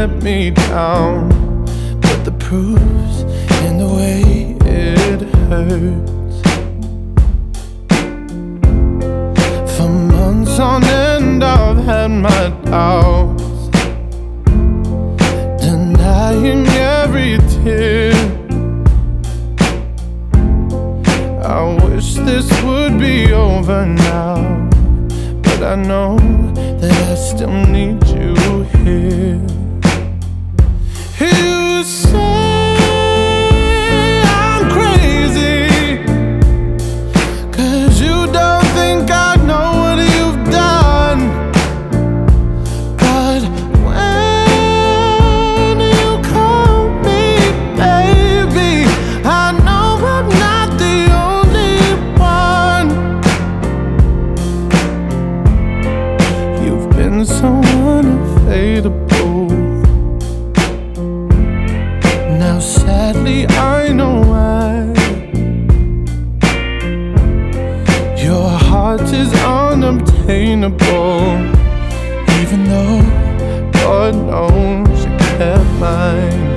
let me down, but the proof's in the way it hurts. For months on end I've had my doubts, denying every tear. I wish this would be over now, but I know that I still need you here. You say I'm crazy, 'cause you don't think I know what you've done. But when you call me baby, I know I'm not the only one. You've been so unfadable. Now sadly I know why. Your heart is unobtainable, even though God knows you kept mine.